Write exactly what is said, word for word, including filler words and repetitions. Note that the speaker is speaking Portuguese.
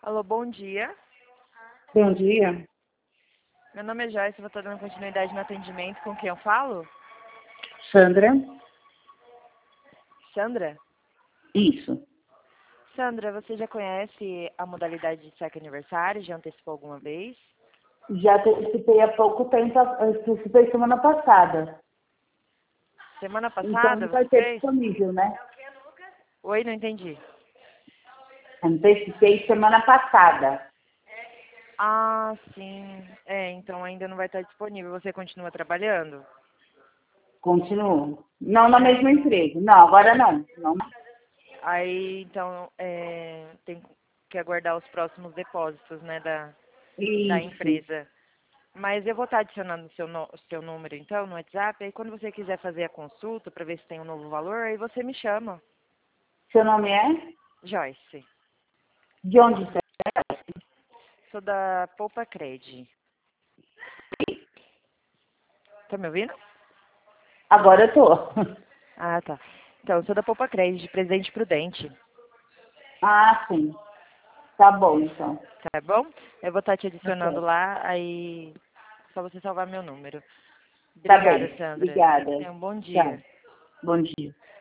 Alô, bom dia. Bom dia. Meu nome é Joyce, eu estou dando continuidade no atendimento. Com quem eu falo? Sandra? Sandra? Isso. Sandra, você já conhece a modalidade de cheque aniversário? Já antecipou alguma vez? Já antecipei há pouco tempo, antecipei semana passada. Semana Então passada não você vai ter fez? disponível, né? Oi, não entendi. Antecipei semana passada. Ah, sim. É, então ainda não vai estar disponível. Você continua trabalhando? Continuo. Não na É, mesma então. empresa. Não, agora não. Não. Aí, então, é, tem que aguardar os próximos depósitos, né, da, da Isso. empresa. Mas eu vou estar adicionando o seu, no- o seu número, então, no WhatsApp. Aí, quando você quiser fazer a consulta para ver se tem um novo valor, aí você me chama. Seu nome é? Joyce. De onde você é? Sou da Poupa Cred. Tá me ouvindo? Agora eu tô. Ah, tá. Então, eu sou da Poupa Cred, de Presidente Prudente. Ah, sim. Tá bom, então. Tá bom? Eu vou estar te Tá adicionando certo. lá, aí só você salvar meu número. Tá Obrigada, bem. Sandra. Obrigada. Tenha um bom dia. Tchau. Bom dia.